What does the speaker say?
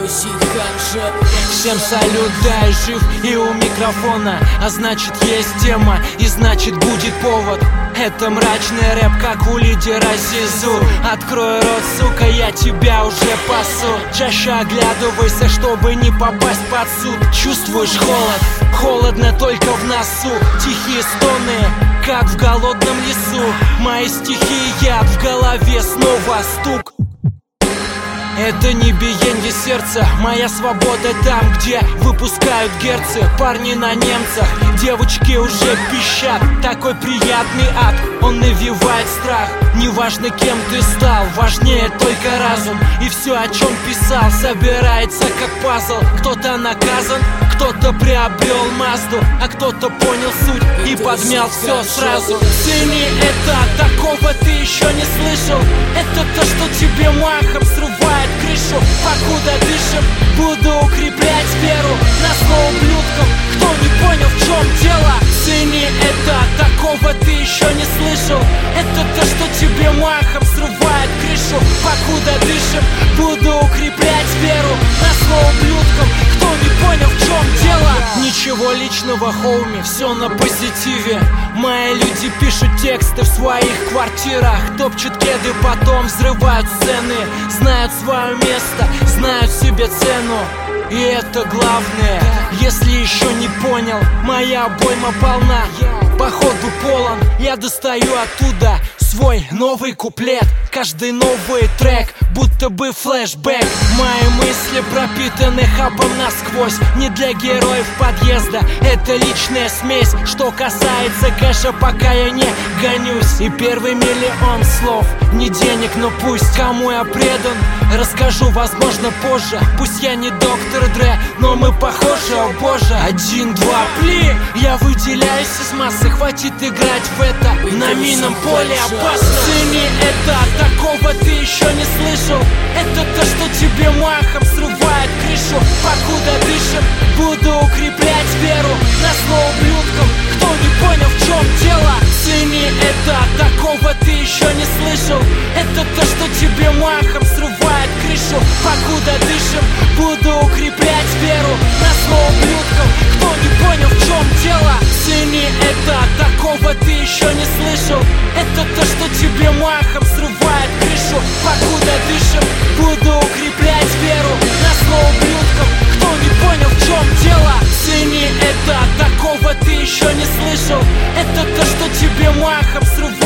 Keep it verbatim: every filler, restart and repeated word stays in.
Всем салют, да, я жив и у микрофона, а значит есть тема и значит будет повод. Это мрачный рэп, как у лидера Зизу. Открой рот, сука, я тебя уже пасу. Чаще оглядывайся, чтобы не попасть под суд. Чувствуешь холод? Холодно только в носу. Тихие стоны, как в голодном лесу. Мои стихи, яд в голове, снова стук. Это не биенье сердца, моя свобода там, где выпускают герцы. Парни на немцах, девочки уже пищат. Такой приятный ад, он навевает страх. Неважно, кем ты стал, важнее только разум. И все, о чем писал, собирается как пазл. Кто-то наказан, кто-то приобрел Мазду, а кто-то понял суть и подмял все сразу. Цени это, такого ты еще не слышал. Это то, что тебе махом срывает крышу. Покуда дышим, буду укреплять веру. Назло ублюдкам, кто не понял, в чем дело. Цени это, такого ты еще не слышал. Это то, что тебе махом срывает крышу. Покуда дышим, буду укреплять веру. Назло ублюдкам, кто не понял, в чем дело. Ничего личного, хоуми, все на позитиве. Мои люди пишут тексты в своих квартирах, топчут кеды, потом взрывают сцены. Знают свое место, знают себе цену. И это главное, если еще не понял, моя обойма полна, походу полон. Я достаю оттуда свой новый куплет, каждый новый трек, будто бы флешбэк. Мои мысли пропитаны хабом насквозь. Не для героев подъезда, это личная смесь. Что касается кэша, пока я не гонюсь. И первый миллион слов, не денег, но пусть. Кому я предан, расскажу, возможно, позже. Пусть я не доктор Дре, но мы похожи, о боже. Один, два, пли, я выделяюсь из массы. Хватит играть в это, на минном поле опасно. Цени это, такого ты еще не слышал. Это то, что тебе махом срывает крышу. Покуда дышим, буду укреплять веру. Назло ублюдкам, кто не понял, в чем дело. Цени это, такого ты еще не слышал. Это то, что тебе махом срывает крышу. Покуда дышим, буду укреплять веру. Назло ублюдкам, кто не понял, в чем дело. Цени это, такого ты еще не слышал. Это то, что тебе махом срывает крышу. Покуда дышим, буду укреплять веру. Назло ублюдкам, кто не понял, в чем дело. Цени это, такого ты еще не слышал. Это то, что тебе махом срывает